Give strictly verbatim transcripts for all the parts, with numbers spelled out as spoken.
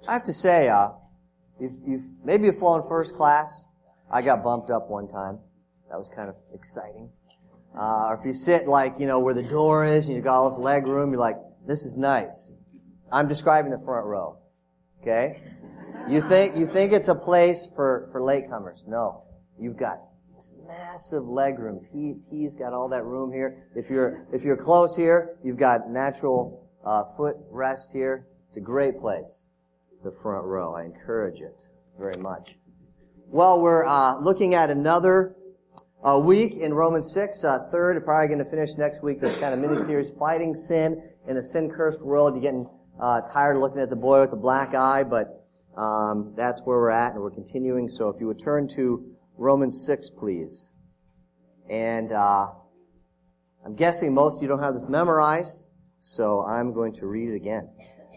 I have to say, uh, you've, you've, maybe you've flown first class. I got bumped up one time. That was kind of exciting. Uh, or if you sit like, you know, where the door is and you've got all this leg room, you're like, this is nice. I'm describing the front row. Okay? You think, you think it's a place for, for latecomers. No. You've got this massive leg room. T, T's got all that room here. If you're, if you're close here, you've got natural, uh, foot rest here. It's a great place. The front row. I encourage it very much. Well, we're, uh, looking at another A week in Romans six, uh, third, probably going to finish next week, this kind of mini-series, Fighting Sin in a Sin-Cursed World. You're getting uh, tired of looking at the boy with the black eye, but um, that's where we're at, and we're continuing. So if you would turn to Romans six, please. And uh, I'm guessing most of you don't have this memorized, so I'm going to read it again.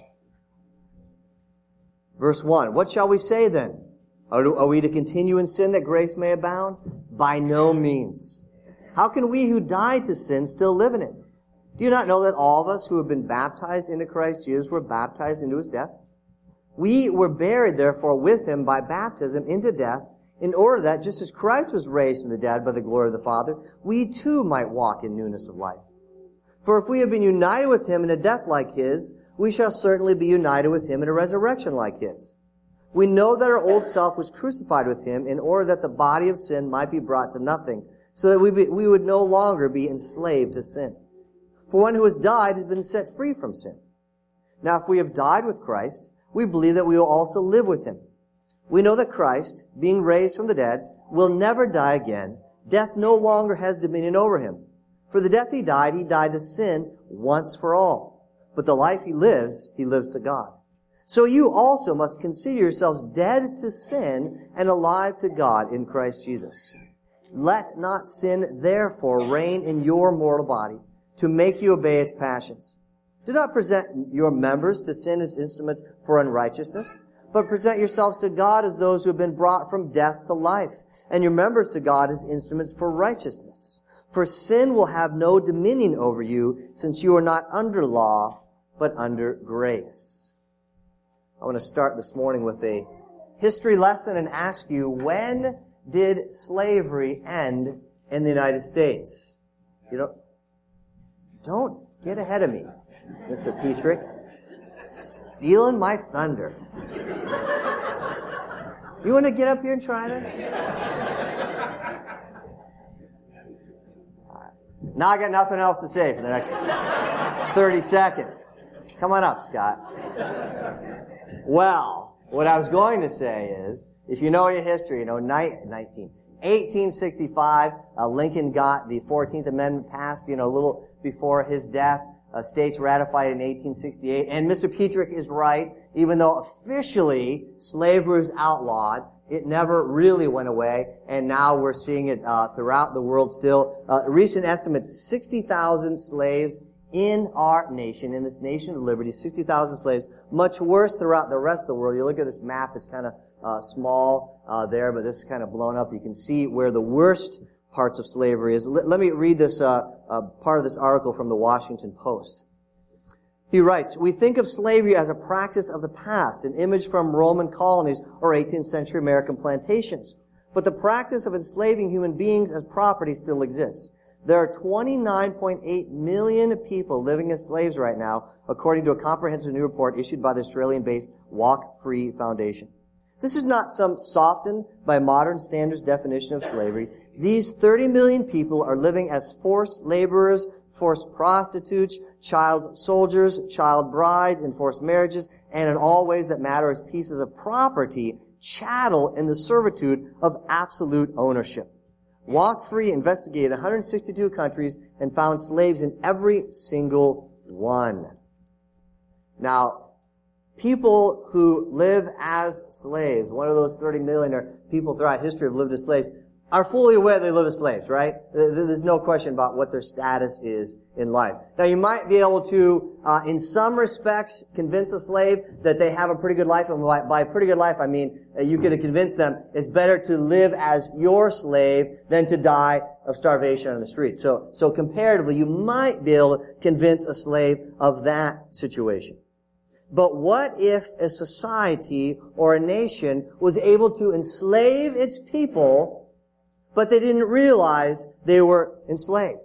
Verse one, what shall we say then? Are we to continue in sin that grace may abound? By no means. How can we who died to sin still live in it? Do you not know that all of us who have been baptized into Christ Jesus were baptized into his death? We were buried, therefore, with him by baptism into death, in order that, just as Christ was raised from the dead by the glory of the Father, we too might walk in newness of life. For if we have been united with him in a death like his, we shall certainly be united with him in a resurrection like his. We know that our old self was crucified with him in order that the body of sin might be brought to nothing, so that we, be, we would no longer be enslaved to sin. For one who has died has been set free from sin. Now if we have died with Christ, we believe that we will also live with him. We know that Christ, being raised from the dead, will never die again. Death no longer has dominion over him. For the death he died, he died to sin once for all. But the life he lives, he lives to God. So you also must consider yourselves dead to sin and alive to God in Christ Jesus. Let not sin therefore reign in your mortal body to make you obey its passions. Do not present your members to sin as instruments for unrighteousness, but present yourselves to God as those who have been brought from death to life, and your members to God as instruments for righteousness. For sin will have no dominion over you, since you are not under law, but under grace. I want to start this morning with a history lesson and ask you, when did slavery end in the United States? You don't, don't get ahead of me, Mister Petrick. Stealing my thunder. You want to get up here and try this? All right. Now I got nothing else to say for the next thirty seconds. Come on up, Scott. Well, what I was going to say is, if you know your history, you know, nineteen, eighteen sixty-five, uh, Lincoln got the fourteenth Amendment passed, you know, a little before his death. Uh, states ratified in eighteen sixty-eight. And Mister Petrick is right. Even though officially slavery was outlawed, it never really went away. And now we're seeing it uh, throughout the world still. Uh, recent estimates, sixty thousand slaves in our nation, in this nation of liberty, sixty thousand slaves, much worse throughout the rest of the world. You look at this map, it's kind of uh, small uh, there, but this is kind of blown up. You can see where the worst parts of slavery is. Let, let me read this uh, uh, part of this article from the Washington Post. He writes, we think of slavery as a practice of the past, an image from Roman colonies or eighteenth century American plantations. But the practice of enslaving human beings as property still exists. There are twenty-nine point eight million people living as slaves right now, according to a comprehensive new report issued by the Australian-based Walk Free Foundation. This is not some softened by modern standards definition of slavery. These thirty million people are living as forced laborers, forced prostitutes, child soldiers, child brides, enforced marriages, and in all ways that matter as pieces of property, chattel in the servitude of absolute ownership. Walk Free investigated one hundred sixty-two countries and found slaves in every single one. Now, people who live as slaves, one of those thirty million or people throughout history have lived as slaves, are fully aware they live as slaves, right? There's no question about what their status is in life. Now, you might be able to, uh, in some respects, convince a slave that they have a pretty good life. And by, by pretty good life, I mean uh, you could convince them it's better to live as your slave than to die of starvation on the street. So, so comparatively, you might be able to convince a slave of that situation. But what if a society or a nation was able to enslave its people, but they didn't realize they were enslaved?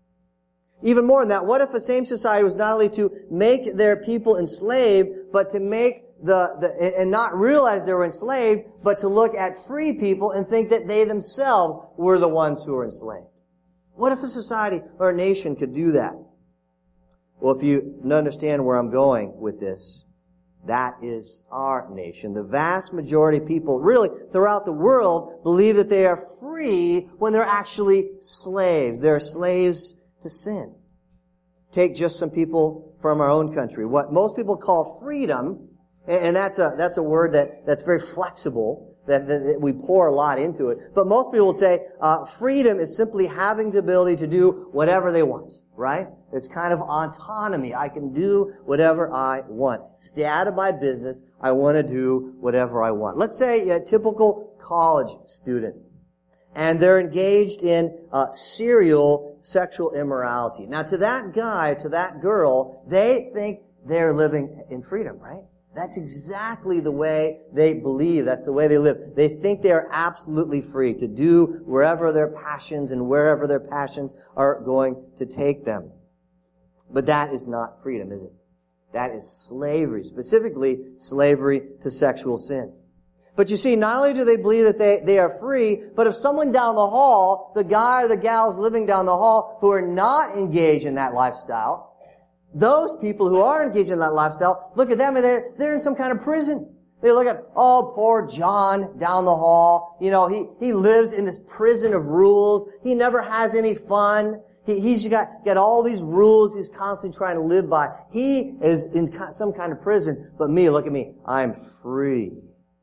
Even more than that, what if the same society was not only to make their people enslaved, but to make the, the, and not realize they were enslaved, but to look at free people and think that they themselves were the ones who were enslaved? What if a society or a nation could do that? Well, if you understand where I'm going with this, that is our nation. The vast majority of people, really throughout the world, believe that they are free when they're actually slaves. They're slaves to sin. Take just some people from our own country. What most people call freedom, and that's a that's a word that that's very flexible, that, that we pour a lot into it. But most people would say uh, freedom is simply having the ability to do whatever they want, right? It's kind of autonomy. I can do whatever I want. Stay out of my business. I want to do whatever I want. Let's say a typical college student, and they're engaged in uh, serial sexual immorality. Now, to that guy, to that girl, they think they're living in freedom, right? That's exactly the way they believe. That's the way they live. They think they are absolutely free to do wherever their passions and wherever their passions are going to take them. But that is not freedom, is it? That is slavery, specifically slavery to sexual sin. But you see, not only do they believe that they, they are free, but if someone down the hall, the guy or the gals living down the hall who are not engaged in that lifestyle, those people who are engaged in that lifestyle, look at them and they're, they're in some kind of prison. They look at, oh, poor John down the hall. You know, he, he lives in this prison of rules. He never has any fun. He, he's got, got all these rules he's constantly trying to live by. He is in some kind of prison. But me, look at me. I'm free.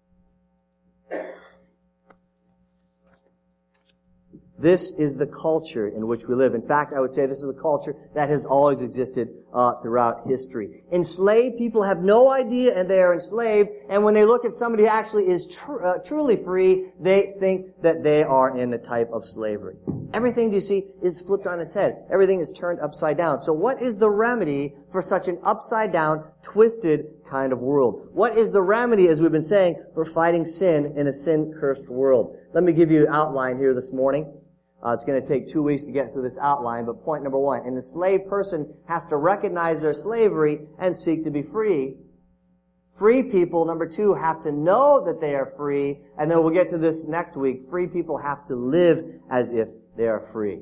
This is the culture in which we live. In fact, I would say this is the culture that has always existed uh, throughout history. Enslaved people have no idea and they are enslaved, and when they look at somebody who actually is tr- uh, truly free, they think that they are in a type of slavery. Everything, do you see, is flipped on its head. Everything is turned upside down. So what is the remedy for such an upside-down, twisted kind of world? What is the remedy, as we've been saying, for fighting sin in a sin-cursed world? Let me give you an outline here this morning. Uh, it's going to take two weeks to get through this outline, but point number one, an enslaved person has to recognize their slavery and seek to be free. Free people, number two, have to know that they are free, and then we'll get to this next week. Free people have to live as if they are free.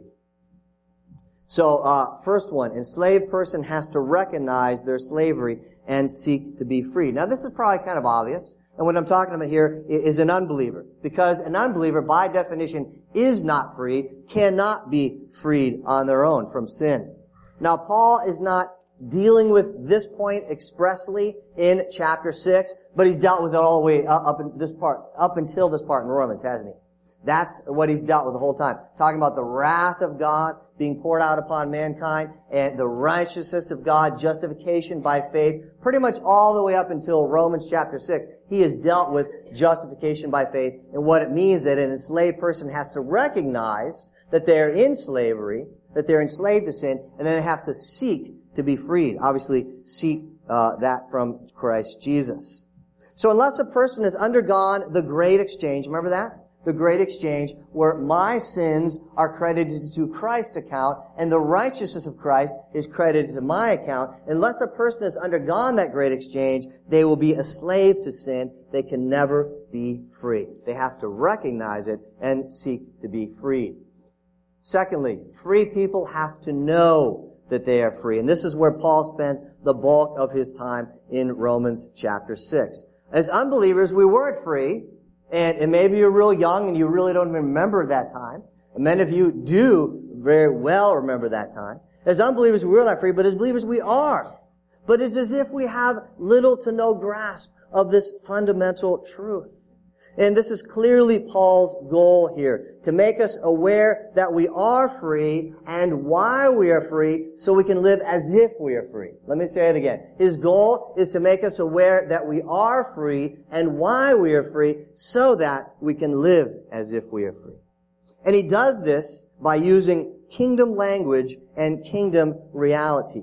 So, uh, first one, enslaved person has to recognize their slavery and seek to be free. Now, this is probably kind of obvious. And what I'm talking about here is an unbeliever. Because an unbeliever, by definition, is not free, cannot be freed on their own from sin. Now, Paul is not dealing with this point expressly in chapter six, but he's dealt with it all the way up in this part, up until this part in Romans, hasn't he? That's what he's dealt with the whole time. Talking about the wrath of God being poured out upon mankind and the righteousness of God, justification by faith, pretty much all the way up until Romans chapter six. He has dealt with justification by faith and what it means that an enslaved person has to recognize that they're in slavery, that they're enslaved to sin, and then they have to seek to be freed. Obviously, seek uh, that from Christ Jesus. So unless a person has undergone the great exchange, remember that? The great exchange, where my sins are credited to Christ's account and the righteousness of Christ is credited to my account. Unless a person has undergone that great exchange, they will be a slave to sin. They can never be free. They have to recognize it and seek to be freed. Secondly, free people have to know that they are free. And this is where Paul spends the bulk of his time in Romans chapter six. As unbelievers, we weren't free. And, and maybe you're real young and you really don't remember that time. And many of you do very well remember that time. As unbelievers, we were not free, but as believers, we are. But it's as if we have little to no grasp of this fundamental truth. And this is clearly Paul's goal here, to make us aware that we are free and why we are free so we can live as if we are free. Let me say it again. His goal is to make us aware that we are free and why we are free so that we can live as if we are free. And he does this by using kingdom language and kingdom realities.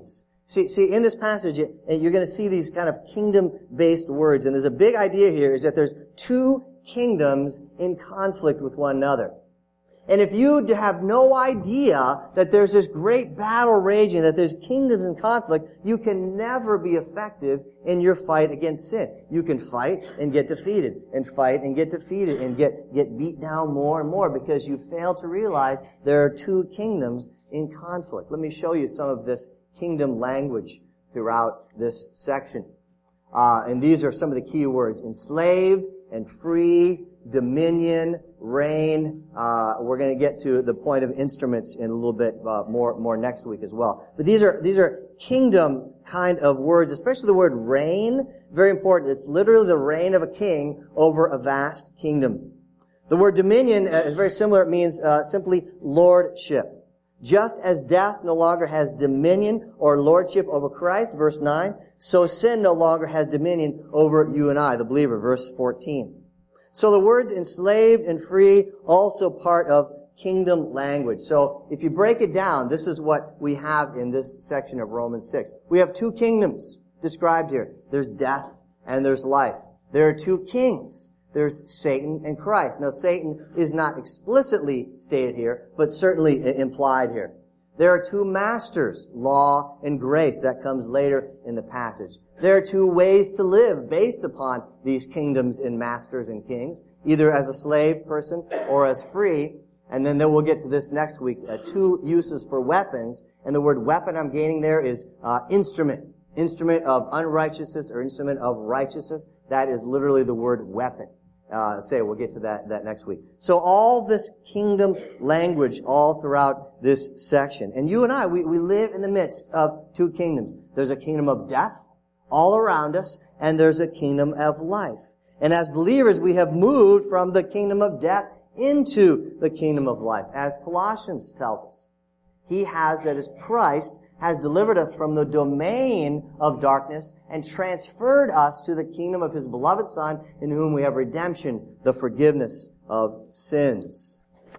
See, see, in this passage, you're going to see these kind of kingdom-based words. And there's a big idea here is that there's two kingdoms in conflict with one another. And if you have no idea that there's this great battle raging, that there's kingdoms in conflict, you can never be effective in your fight against sin. You can fight and get defeated, and fight and get defeated, and get, get beat down more and more because you fail to realize there are two kingdoms in conflict. Let me show you some of this kingdom language throughout this section. Uh, and these are some of the key words: enslaved and free, dominion, reign. Uh, we're going to get to the point of instruments in a little bit uh, more more next week as well. But these are these are kingdom kind of words, especially the word reign. Very important. It's literally the reign of a king over a vast kingdom. The word dominion uh, is very similar. It means uh, simply lordship. Just as death no longer has dominion or lordship over Christ, verse nine, so sin no longer has dominion over you and I, the believer, verse fourteen. So the words enslaved and free, also part of kingdom language. So if you break it down, this is what we have in this section of Romans six. We have two kingdoms described here. There's death and there's life. There are two kings. There's Satan and Christ. Now, Satan is not explicitly stated here, but certainly implied here. There are two masters, law and grace. That comes later in the passage. There are two ways to live based upon these kingdoms and masters and kings, either as a slave person or as free. And then, then we'll get to this next week, uh, two uses for weapons. And the word weapon I'm gaining there is uh, instrument. Instrument of unrighteousness or instrument of righteousness. That is literally the word weapon. Uh, say, we'll get to that, that next week. So all this kingdom language all throughout this section. And you and I, we, we live in the midst of two kingdoms. There's a kingdom of death all around us, and there's a kingdom of life. And as believers, we have moved from the kingdom of death into the kingdom of life. As Colossians tells us, He has, that is Christ, has delivered us from the domain of darkness and transferred us to the kingdom of His beloved Son, in whom we have redemption, the forgiveness of sins.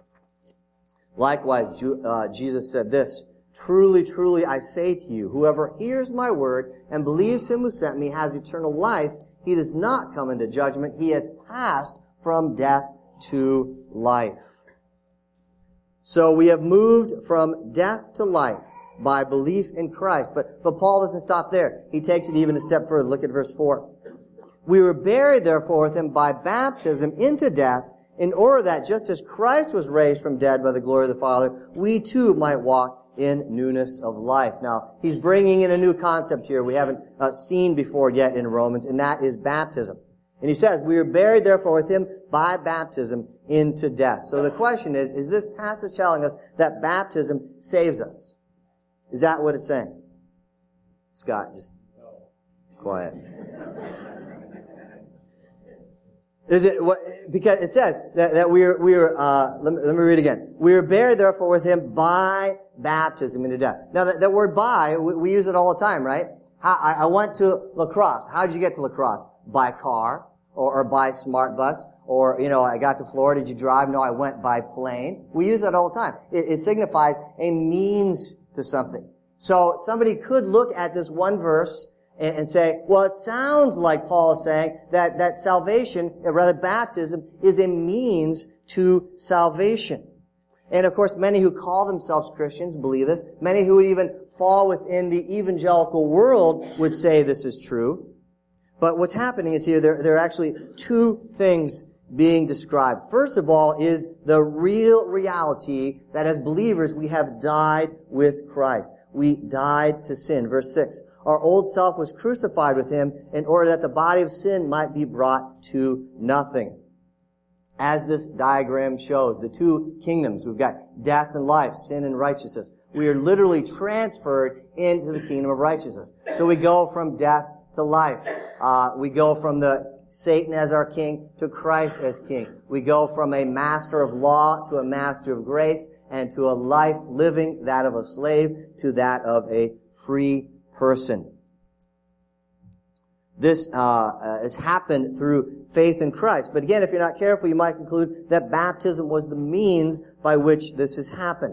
Likewise, uh, Jesus said this, "Truly, truly, I say to you, whoever hears my word and believes Him who sent me has eternal life. He does not come into judgment. He has passed from death to life." So we have moved from death to life by belief in Christ. But, but Paul doesn't stop there. He takes it even a step further. Look at verse four. "We were buried, therefore, with Him by baptism into death, in order that just as Christ was raised from dead by the glory of the Father, we too might walk in newness of life." Now, he's bringing in a new concept here we haven't uh, seen before yet in Romans, and that is baptism. And he says, "We were buried, therefore, with Him by baptism into death." So the question is, is this passage telling us that baptism saves us? Is that what it's saying? Scott, just quiet. Is it what? Because it says that, that we are we are. Uh, let me let me read again. "We are buried, therefore, with Him by baptism into death." Now, that, that word "by," we, we use it all the time, right? I, I went to La Crosse. How did you get to La Crosse? By car or, or by smart bus? Or, you know, I got to Florida. Did you drive? No, I went by plane. We use that all the time. It, it signifies a means to something. So somebody could look at this one verse and, and say, well, it sounds like Paul is saying that, that salvation, or rather baptism, is a means to salvation. And of course, many who call themselves Christians believe this. Many who would even fall within the evangelical world would say this is true. But what's happening is here, there, there are actually two things being described. First of all is the real reality that as believers we have died with Christ. We died to sin. Verse six, "Our old self was crucified with Him in order that the body of sin might be brought to nothing." As this diagram shows, the two kingdoms, we've got death and life, sin and righteousness. We are literally transferred into the kingdom of righteousness. So we go from death to life. Uh, we go from the Satan as our king to Christ as king. We go from a master of law to a master of grace, and to a life living that of a slave to that of a free person. This uh, has happened through faith in Christ. But again, if you're not careful, you might conclude that baptism was the means by which this has happened.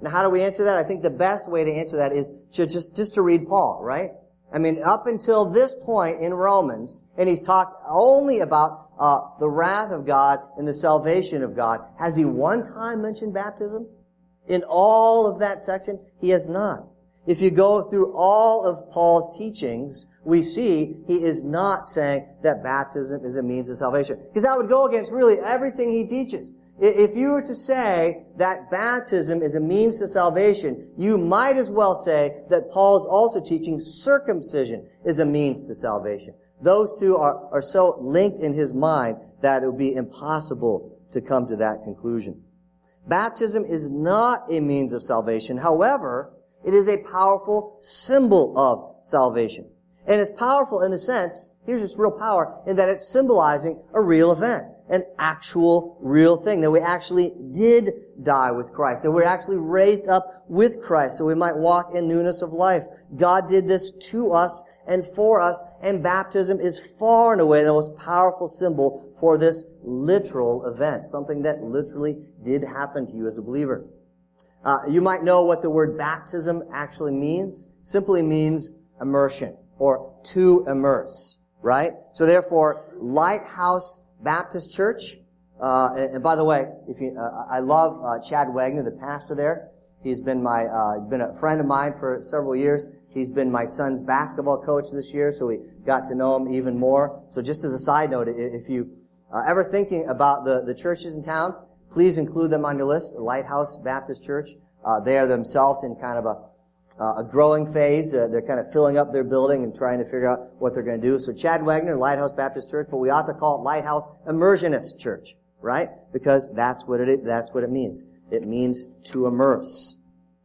Now, how do we answer that? I think the best way to answer that is to just, just to read Paul, right? I mean, up until this point in Romans, and he's talked only about uh, the wrath of God and the salvation of God. Has he one time mentioned baptism? In all of that section, he has not. If you go through all of Paul's teachings, we see he is not saying that baptism is a means of salvation. Because that would go against really everything he teaches. If you were to say that baptism is a means to salvation, you might as well say that Paul is also teaching circumcision is a means to salvation. Those two are, are so linked in his mind that it would be impossible to come to that conclusion. Baptism is not a means of salvation. However, it is a powerful symbol of salvation. And it's powerful in the sense, here's its real power, in that it's symbolizing a real event, an actual real thing, that we actually did die with Christ, that we're actually raised up with Christ, so we might walk in newness of life. God did this to us and for us, and baptism is far and away the most powerful symbol for this literal event, something that literally did happen to you as a believer. Uh, you might know what the word baptism actually means. Simply means immersion, or to immerse, right? So therefore, Lighthouse Baptist Church, uh, and, and by the way, if you, uh, I love uh, Chad Wagner, the pastor there. He's been my, uh, been a friend of mine for several years. He's been my son's basketball coach this year, so we got to know him even more. So just as a side note, if you uh, ever thinking about the, the churches in town, please include them on your list. Lighthouse Baptist Church. Uh, they are themselves in kind of a Uh, a growing phase. Uh, they're kind of filling up their building and trying to figure out what they're going to do. So Chad Wagner, Lighthouse Baptist Church, but we ought to call it Lighthouse Immersionist Church, right? Because that's what it is, that's what it means. It means to immerse.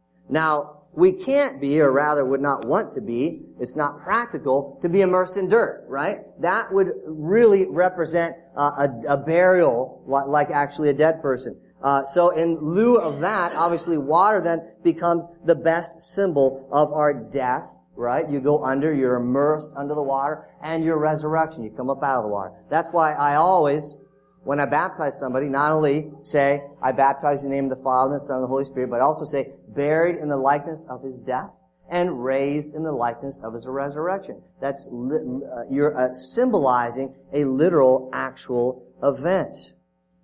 Now, we can't be, or rather would not want to be, it's not practical to be immersed in dirt, right? That would really represent uh, a, a burial, like actually a dead person. Uh, so in lieu of that, obviously water then becomes the best symbol of our death, right? You go under, you're immersed under the water, and your resurrection. You come up out of the water. That's why I always, when I baptize somebody, not only say, I baptize in the name of the Father, and the Son, and the Holy Spirit, but also say, buried in the likeness of His death, and raised in the likeness of His resurrection. That's, uh, you're uh, symbolizing a literal, actual event.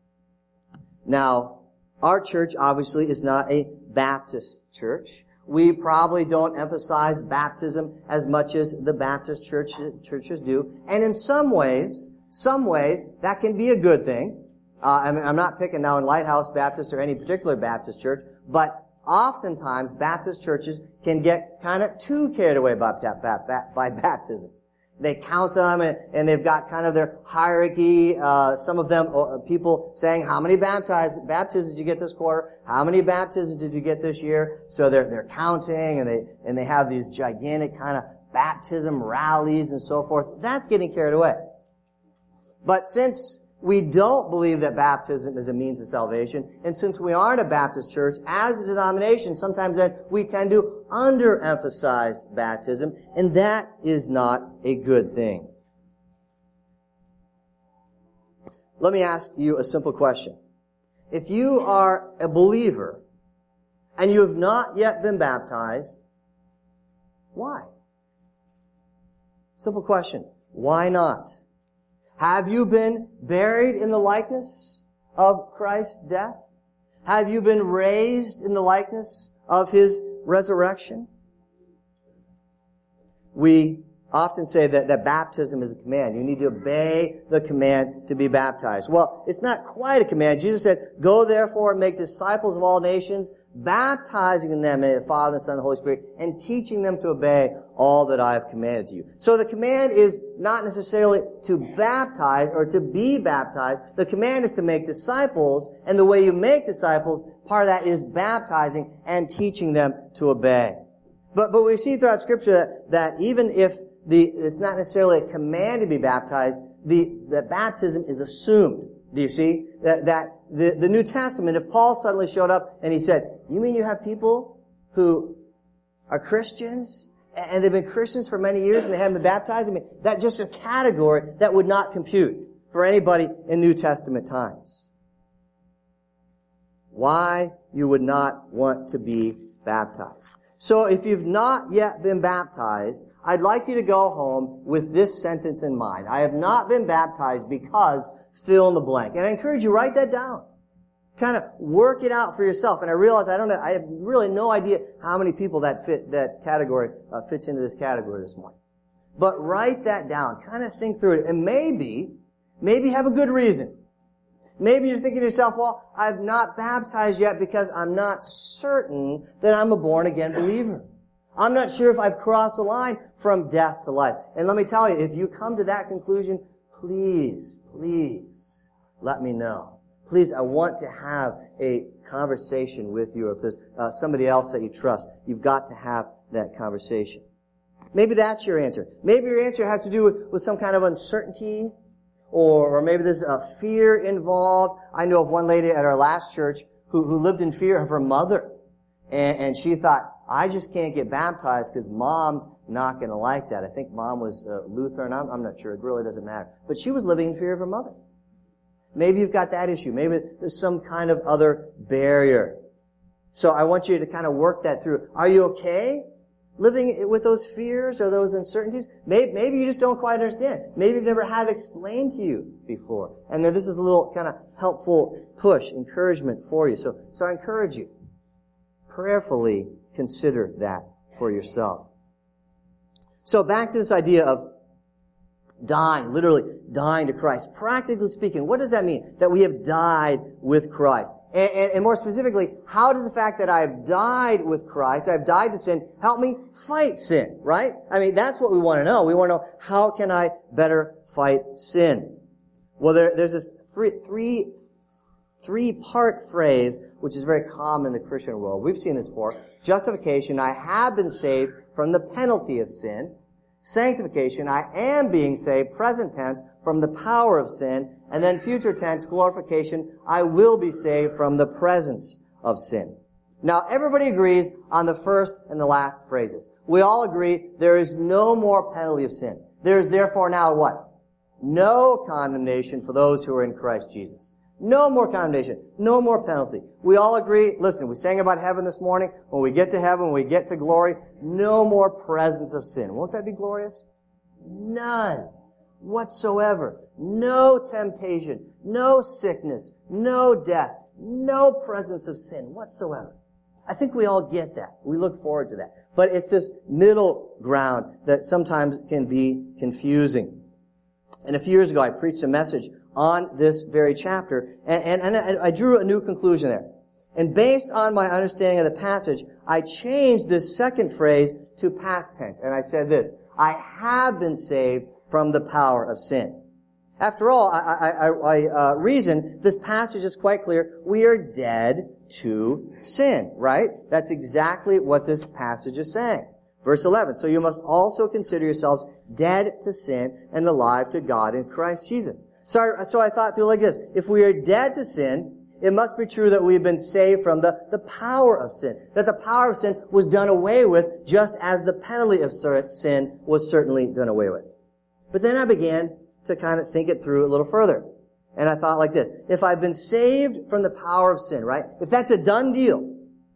Now, our church obviously is not a Baptist church. We probably don't emphasize baptism as much as the Baptist church, churches do. And in some ways, some ways, that can be a good thing. Uh, I mean, I'm not picking now in Lighthouse Baptist or any particular Baptist church, but oftentimes Baptist churches can get kind of too carried away by, by baptisms. They count them, and, and they've got kind of their hierarchy. Uh, some of them, uh, people saying, how many baptized, baptisms did you get this quarter? How many baptisms did you get this year? So they're, they're counting, and they, and they have these gigantic kind of baptism rallies and so forth. That's getting carried away. But since we don't believe that baptism is a means of salvation, and since we aren't a Baptist church, as a denomination, sometimes then we tend to underemphasize baptism, and that is not a good thing. Let me ask you a simple question. If you are a believer, and you have not yet been baptized, why? Simple question. Why not? Have you been buried in the likeness of Christ's death? Have you been raised in the likeness of His resurrection? We often say that, that baptism is a command. You need to obey the command to be baptized. Well, it's not quite a command. Jesus said, go therefore and make disciples of all nations, baptizing them in the Father, the Son, and the Holy Spirit, and teaching them to obey all that I have commanded you. So the command is not necessarily to baptize or to be baptized. The command is to make disciples, and the way you make disciples, part of that is baptizing and teaching them to obey. But, but we see throughout Scripture that, that even if the, it's not necessarily a command to be baptized, the, the baptism is assumed. Do you see? That, that the, the New Testament, if Paul suddenly showed up and he said, you mean you have people who are Christians and they've been Christians for many years and they haven't been baptized? I mean, that's just a category that would not compute for anybody in New Testament times. why you would not want to be baptized. So if you've not yet been baptized, I'd like you to go home with this sentence in mind. I have not been baptized because fill in the blank. And I encourage you, write that down. Kind of work it out for yourself. And I realize I don't know, I have really no idea how many people that fit, that category, uh, fits into this category this morning. But write that down. Kind of think through it. And maybe, maybe have a good reason. Maybe you're thinking to yourself, well, I've not baptized yet because I'm not certain that I'm a born-again believer. I'm not sure if I've crossed the line from death to life. And let me tell you, if you come to that conclusion, please, please let me know. Please, I want to have a conversation with you. If there's uh, somebody else that you trust, you've got to have that conversation. Maybe that's your answer. Maybe your answer has to do with, with some kind of uncertainty, or, or maybe there's a fear involved. I know of one lady at our last church who, who lived in fear of her mother. And, and she thought, I just can't get baptized because mom's not going to like that. I think mom was uh, Lutheran. I'm, I'm not sure. It really doesn't matter. But she was living in fear of her mother. Maybe you've got that issue. Maybe there's some kind of other barrier. So I want you to kind of work that through. Are you okay living with those fears or those uncertainties? Maybe, maybe you just don't quite understand. Maybe you've never had it explained to you before. And then this is a little kind of helpful push, encouragement for you. So, so I encourage you, prayerfully consider that for yourself. So back to this idea of dying, literally dying to Christ. Practically speaking, what does that mean? That we have died with Christ. And, and, and more specifically, how does the fact that I have died with Christ, I've died to sin, help me fight sin, right? I mean, that's what we want to know. We want to know, how can I better fight sin? Well, there, there's this three, three, three-part phrase, which is very common in the Christian world. We've seen this before. Justification, I have been saved from the penalty of sin. Sanctification, I am being saved, present tense, from the power of sin. And then future tense, glorification, I will be saved from the presence of sin. Now, everybody agrees on the first and the last phrases. We all agree there is no more penalty of sin. There is therefore now what? No condemnation for those who are in Christ Jesus. No more condemnation. No more penalty. We all agree. Listen, we sang about heaven this morning. When we get to heaven, when we get to glory, no more presence of sin. Won't that be glorious? None whatsoever. No temptation. No sickness. No death. No presence of sin whatsoever. I think we all get that. We look forward to that. But it's this middle ground that sometimes can be confusing. And a few years ago, I preached a message on this very chapter, and, and, and I drew a new conclusion there. And based on my understanding of the passage, I changed this second phrase to past tense. And I said this, I have been saved from the power of sin. After all, I, I, I, I uh, reason this passage is quite clear. We are dead to sin, right? That's exactly what this passage is saying. Verse eleven, so you must also consider yourselves dead to sin and alive to God in Christ Jesus. So I, so I thought through like this. If we are dead to sin, it must be true that we have been saved from the, the power of sin. That the power of sin was done away with just as the penalty of sin was certainly done away with. But then I began to kind of think it through a little further. And I thought like this. If I've been saved from the power of sin, right? If that's a done deal,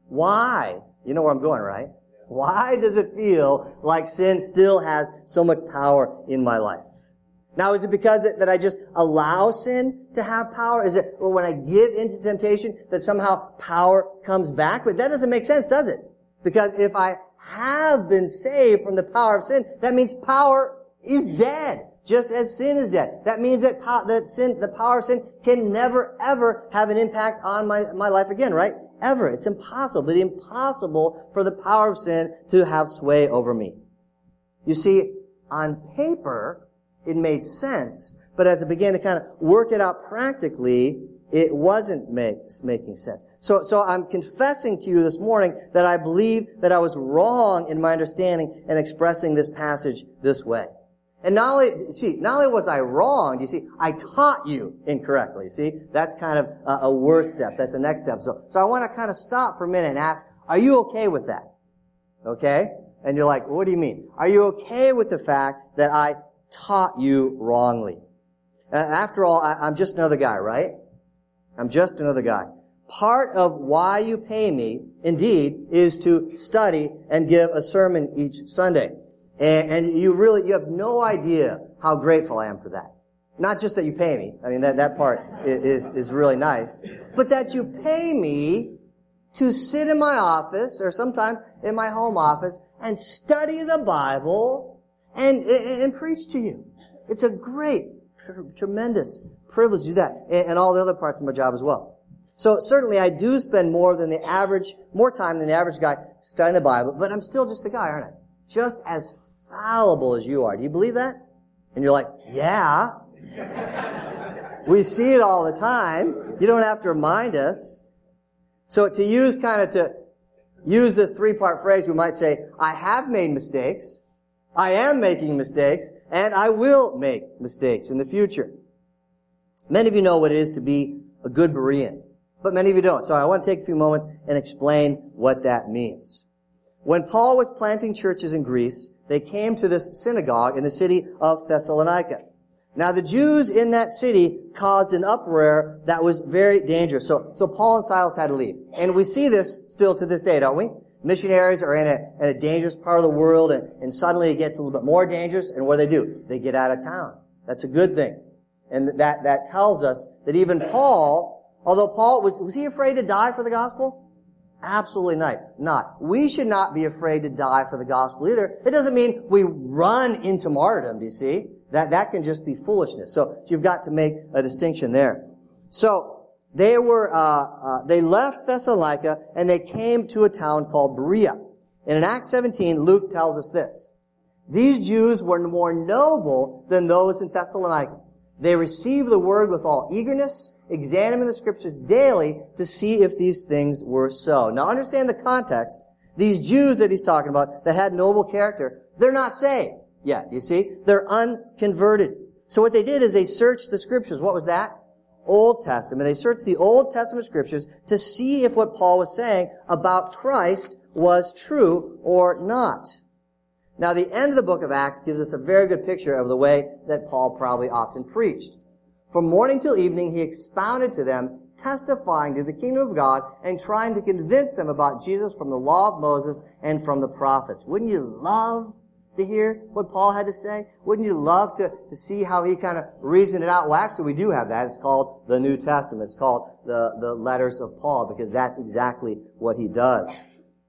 why? You know where I'm going, right? Why does it feel like sin still has so much power in my life? Now, is it because that, that I just allow sin to have power? Is it, well, when I give into temptation, that somehow power comes back? But that doesn't make sense, does it? Because if I have been saved from the power of sin, that means power is dead, just as sin is dead. That means that, po- that sin, the power of sin can never, ever have an impact on my, my life again, right? Ever. It's impossible, but impossible for the power of sin to have sway over me. You see, on paper, it made sense, but as I began to kind of work it out practically, it wasn't make, making sense. So, so I'm confessing to you this morning that I believe that I was wrong in my understanding and expressing this passage this way. And not only, see, not only was I wrong, you see, I taught you incorrectly. See, that's kind of a, a worse step. That's the next step. So, so I want to kind of stop for a minute and ask, are you okay with that? Okay? And you're like, what do you mean? Are you okay with the fact that I taught you wrongly? Uh, after all, I, I'm just another guy, right? I'm just another guy. Part of why you pay me, indeed, is to study and give a sermon each Sunday. And, and you really, you have no idea how grateful I am for that. Not just that you pay me. I mean, that, that part is, is really nice. But that you pay me to sit in my office, or sometimes in my home office, and study the Bible and, and, and preach to you. It's a great, tr- tremendous privilege to do that. And, and all the other parts of my job as well. So certainly I do spend more than the average, more time than the average guy studying the Bible, but I'm still just a guy, aren't I? Just as fallible as you are. Do you believe that? And you're like, yeah. We see it all the time. You don't have to remind us. So to use kind of to use this three-part phrase, we might say, I have made mistakes, I am making mistakes, and I will make mistakes in the future. Many of you know what it is to be a good Berean, but many of you don't. So I want to take a few moments and explain what that means. When Paul was planting churches in Greece, they came to this synagogue in the city of Thessalonica. Now the Jews in that city caused an uproar that was very dangerous. So, so Paul and Silas had to leave. And we see this still to this day, don't we? Missionaries are in a, in a dangerous part of the world, and, and suddenly it gets a little bit more dangerous, and what do they do? They get out of town. That's a good thing. And that, that tells us that even Paul, although Paul, was, was he afraid to die for the gospel? Absolutely not. Not. We should not be afraid to die for the gospel either. It doesn't mean we run into martyrdom, do you see? That, that can just be foolishness. So, you've got to make a distinction there. So, they were, uh, uh, they left Thessalonica and they came to a town called Berea. And in Acts seventeen, Luke tells us this. These Jews were more noble than those in Thessalonica. They received the word with all eagerness, examining the scriptures daily to see if these things were so. Now understand the context. These Jews that he's talking about that had noble character, they're not saved yet, you see? They're unconverted. So what they did is they searched the scriptures. What was that? Old Testament. They searched the Old Testament scriptures to see if what Paul was saying about Christ was true or not. Now, the end of the book of Acts gives us a very good picture of the way that Paul probably often preached. From morning till evening, he expounded to them, testifying to the kingdom of God and trying to convince them about Jesus from the law of Moses and from the prophets. Wouldn't you love to hear what Paul had to say? Wouldn't you love to, to see how he kind of reasoned it out? Well, actually, we do have that. It's called the New Testament. It's called the, the letters of Paul, because that's exactly what he does.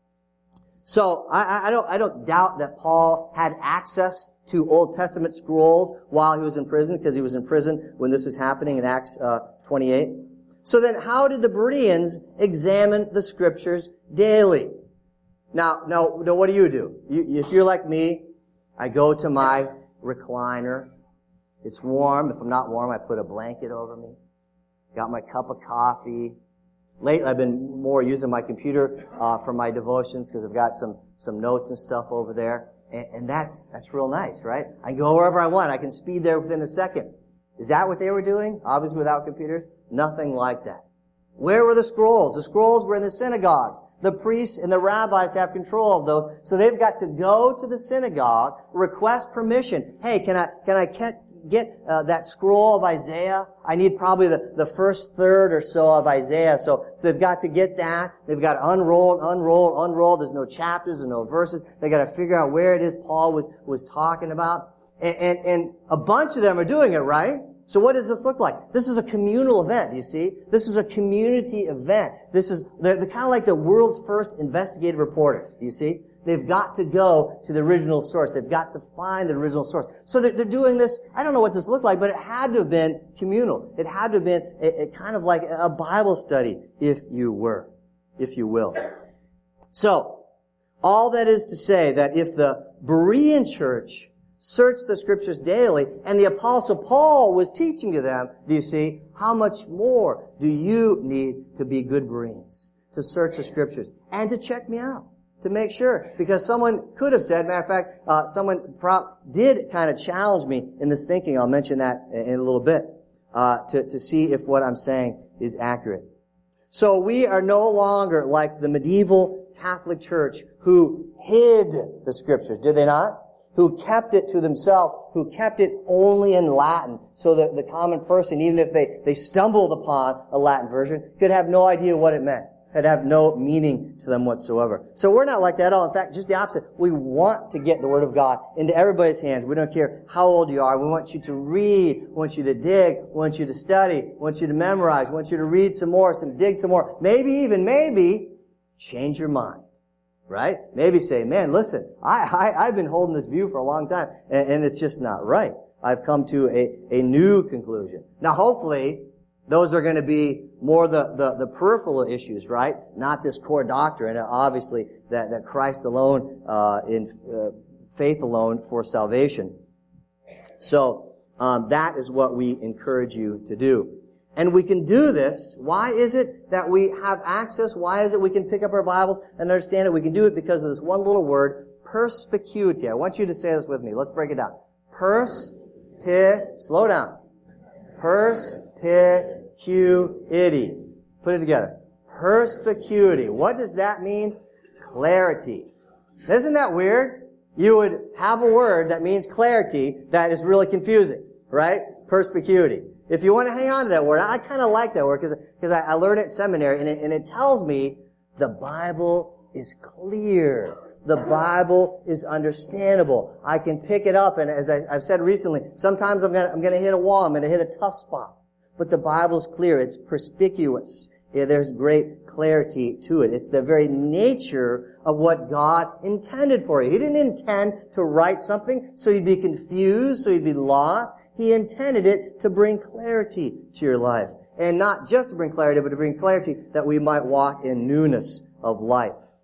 So, I, I don't, I don't doubt that Paul had access to Old Testament scrolls while he was in prison, because he was in prison when this was happening in Acts uh, twenty-eight. So then, how did the Bereans examine the scriptures daily? Now, now, now what do you do? You, if you're like me, I go to my recliner. It's warm. If I'm not warm, I put a blanket over me. Got my cup of coffee. Lately, I've been more using my computer uh, for my devotions, because I've got some some notes and stuff over there, and, and that's that's real nice, right? I can go wherever I want. I can speed there within a second. Is that what they were doing? Obviously, without computers, nothing like that. Where were the scrolls? The scrolls were in the synagogues. The priests and the rabbis have control of those, so they've got to go to the synagogue, request permission. Hey, can I can I get uh, that scroll of Isaiah? I need probably the, the first third or so of Isaiah. So, so they've got to get that. They've got to unroll, unroll, unroll. There's no chapters and no verses. They got to figure out where it is Paul was was talking about. And, and, and a bunch of them are doing it, right? So what does this look like? This is a communal event, you see? This is a community event. This is, they're, they're kind of like the world's first investigative reporter, you see? They've got to go to the original source. They've got to find the original source. So they're, they're doing this, I don't know what this looked like, but it had to have been communal. It had to have been a, a kind of like a Bible study, if you were, if you will. So, all that is to say that if the Berean church searched the scriptures daily, and the apostle Paul was teaching to them, do you see, how much more do you need to be good Bereans, to search the scriptures, and to check me out, to make sure, because someone could have said, matter of fact, uh, someone pro- did kind of challenge me in this thinking, I'll mention that in a little bit, uh, to, to see if what I'm saying is accurate. So we are no longer like the medieval Catholic Church who hid the scriptures, did they not? who kept it to themselves, who kept it only in Latin, so that the common person, even if they, they stumbled upon a Latin version, could have no idea what it meant. It have no meaning to them whatsoever. So we're not like that at all. In fact, just the opposite. We want to get the Word of God into everybody's hands. We don't care how old you are. We want you to read. We want you to dig. We want you to study. We want you to memorize. We want you to read some more, some dig some more. Maybe even, maybe, change your mind. Right? Maybe say, man, listen, I, I, I've been holding this view for a long time, and, and it's just not right. I've come to a, a new conclusion. Now, hopefully, those are going to be more the, the, the peripheral issues, right? Not this core doctrine, obviously, that, that Christ alone, uh, in uh, faith alone for salvation. So, um, that is what we encourage you to do. And we can do this. Why is it that we have access? Why is it we can pick up our Bibles and understand it? We can do it because of this one little word, perspicuity. I want you to say this with me. Let's break it down. Perspicuity. Slow down. Perspicuity. Put it together. Perspicuity. What does that mean? Clarity. Isn't that weird? You would have a word that means clarity that is really confusing, right? Perspicuity. If you want to hang on to that word, I kind of like that word because because I, I learned it in seminary, and it, and it tells me the Bible is clear. The Bible is understandable. I can pick it up, and as I, I've said recently, sometimes I'm going to I'm going to hit a wall. I'm going to hit a tough spot. But the Bible's clear. It's perspicuous. Yeah, there's great clarity to it. It's the very nature of what God intended for you. He didn't intend to write something so you'd be confused, so you'd be lost. He intended it to bring clarity to your life. And not just to bring clarity, but to bring clarity that we might walk in newness of life.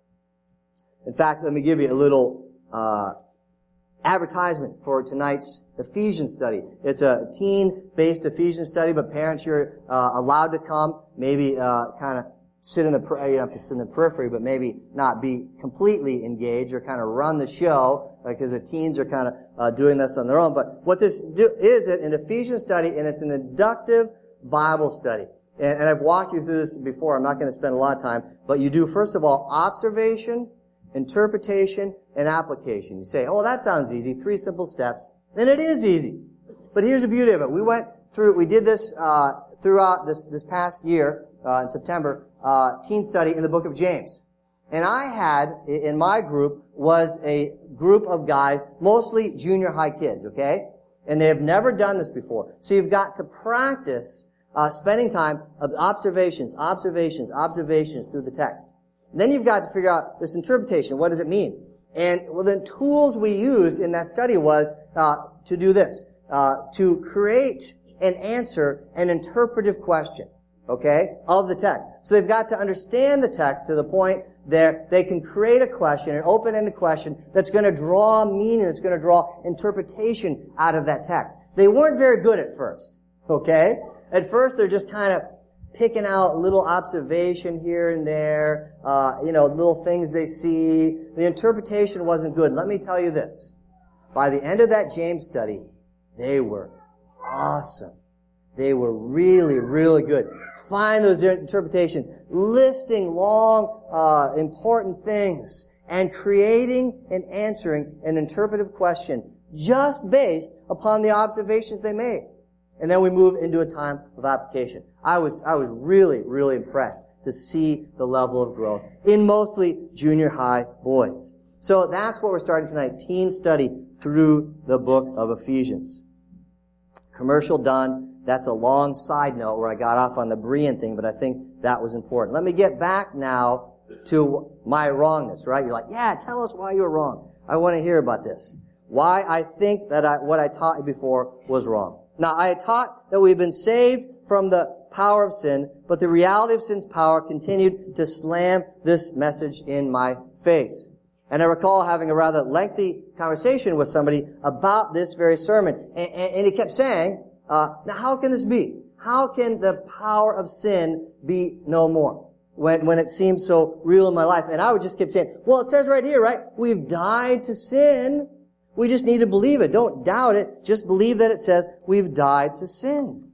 In fact, let me give you a little uh advertisement for tonight's Ephesians study. It's a teen-based Ephesians study, but parents, you're uh, allowed to come, maybe uh kind of sit in the, you don't have to sit in the periphery, but maybe not be completely engaged or kind of run the show, because the teens are kind of uh, doing this on their own. But what this do, is it, an Ephesians study, and it's an inductive Bible study. And, and I've walked you through this before. I'm not going to spend a lot of time. But you do, first of all, observation, interpretation, and application. You say, oh, that sounds easy. Three simple steps. And it is easy. But here's the beauty of it. We went through, we did this uh throughout this this past year, uh in September, uh teen study in the book of James. And I had, in my group, was a group of guys, mostly junior high kids, okay? And they have never done this before. So you've got to practice uh spending time of observations, observations, observations through the text. And then you've got to figure out this interpretation. What does it mean? And well, the tools we used in that study was uh to do this, uh to create and answer an interpretive question, okay, of the text. So they've got to understand the text to the point that they can create a question, an open-ended question that's going to draw meaning, that's going to draw interpretation out of that text. They weren't very good at first, okay? At first, they're just kind of picking out little observation here and there, uh, you know, little things they see. The interpretation wasn't good. Let me tell you this. By the end of that James study, they were awesome. They were really, really good. Find those interpretations, listing long, uh, important things, and creating and answering an interpretive question just based upon the observations they made. And then we move into a time of application. I was, I was really, really impressed to see the level of growth in mostly junior high boys. So that's what we're starting tonight, teen study through the book of Ephesians. Commercial done. That's a long side note where I got off on the Berean thing, but I think that was important. Let me get back now to my wrongness, right? You're like, yeah, tell us why you were wrong. I want to hear about this. Why I think that I, what I taught you before was wrong. Now, I had taught that we've been saved from the power of sin, but the reality of sin's power continued to slam this message in my face. And I recall having a rather lengthy conversation with somebody about this very sermon. And, and, and he kept saying, uh, now how can this be? How can the power of sin be no more when, when it seems so real in my life? And I would just keep saying, well, it says right here, right? We've died to sin. We just need to believe it. Don't doubt it. Just believe that it says we've died to sin.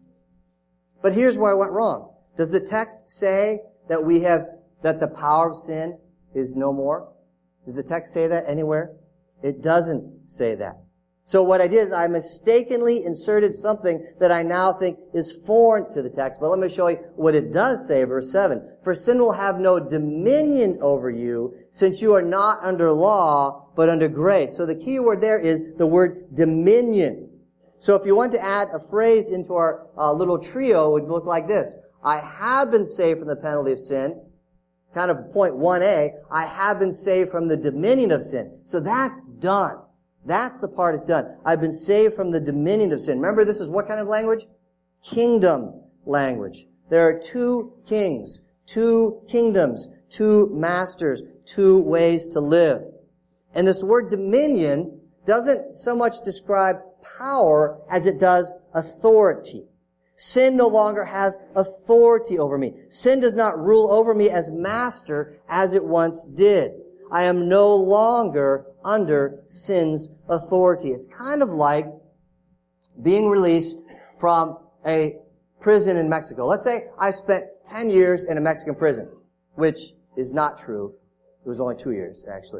But here's where I went wrong. Does the text say that we have, that the power of sin is no more? Does the text say that anywhere? It doesn't say that. So what I did is I mistakenly inserted something that I now think is foreign to the text. But let me show you what it does say, verse seven. For sin will have no dominion over you, since you are not under law, but under grace. So the key word there is the word dominion. So if you want to add a phrase into our uh, little trio, it would look like this. I have been saved from the penalty of sin. Kind of point one A. I have been saved from the dominion of sin. So that's done. That's the part is done. I've been saved from the dominion of sin. Remember, this is what kind of language? Kingdom language. There are two kings, two kingdoms, two masters, two ways to live. And this word dominion doesn't so much describe power as it does authority. Sin no longer has authority over me. Sin does not rule over me as master as it once did. I am no longer under sin's authority. It's kind of like being released from a prison in Mexico. Let's say I spent ten years in a Mexican prison, which is not true. It was only two years, actually.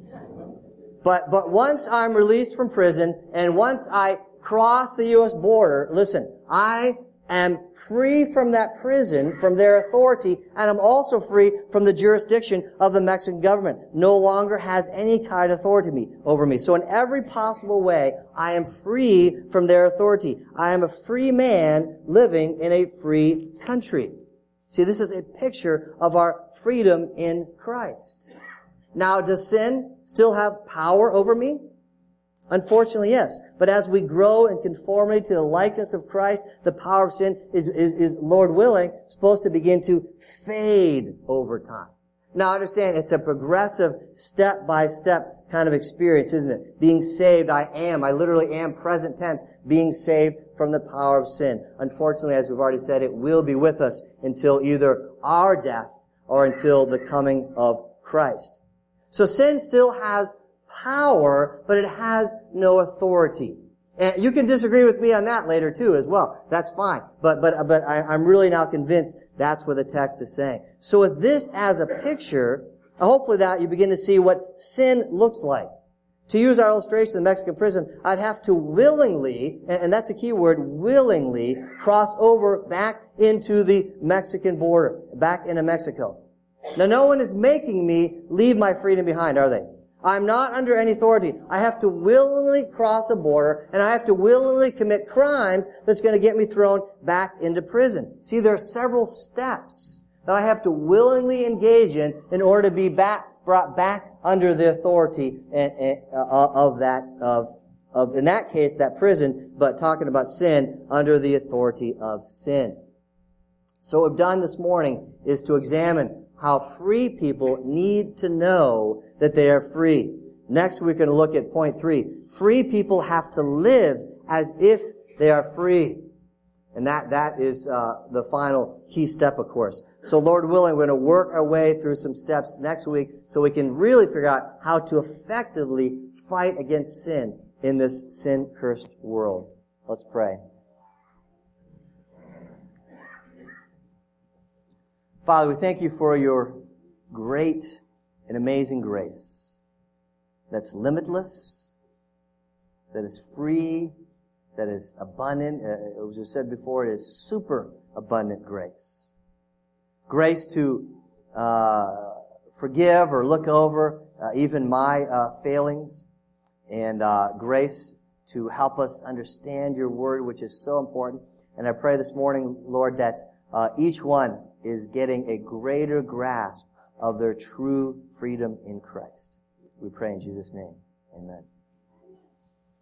But, but once I'm released from prison and once I cross the U S border, listen, I am free from that prison, from their authority, and I'm also free from the jurisdiction of the Mexican government. No longer has any kind of authority me, over me. So in every possible way, I am free from their authority. I am a free man living in a free country. See, this is a picture of our freedom in Christ. Now, does sin still have power over me? Unfortunately, yes. But as we grow in conformity to the likeness of Christ, the power of sin is, is, is, Lord willing, supposed to begin to fade over time. Now, understand, it's a progressive, step-by-step kind of experience, isn't it? Being saved, I am. I literally am, present tense, being saved from the power of sin. Unfortunately, as we've already said, it will be with us until either our death or until the coming of Christ. So sin still has power, but it has no authority. And you can disagree with me on that later too as well. That's fine. But, but, but I, I'm really now convinced that's what the text is saying. So with this as a picture, hopefully that you begin to see what sin looks like. To use our illustration of the Mexican prison, I'd have to willingly, and that's a key word, willingly cross over back into the Mexican border, back into Mexico. Now no one is making me leave my freedom behind, are they? I'm not under any authority. I have to willingly cross a border, and I have to willingly commit crimes that's going to get me thrown back into prison. See, there are several steps that I have to willingly engage in in order to be back, brought back under the authority of that, of, of, in that case, that prison, but talking about sin, under the authority of sin. So what we've done this morning is to examine how free people need to know that they are free. Next, we're going to look at point three. Free people have to live as if they are free. And that, that is uh, the final key step, of course. So Lord willing, we're going to work our way through some steps next week so we can really figure out how to effectively fight against sin in this sin-cursed world. Let's pray. Father, we thank you for your great and amazing grace that's limitless, that is free, that is abundant. Uh, as we said before, it is super abundant grace. Grace to uh, forgive or look over uh, even my uh, failings, and uh, grace to help us understand your word, which is so important. And I pray this morning, Lord, that uh, each one is getting a greater grasp of their true freedom in Christ. We pray in Jesus' name. Amen.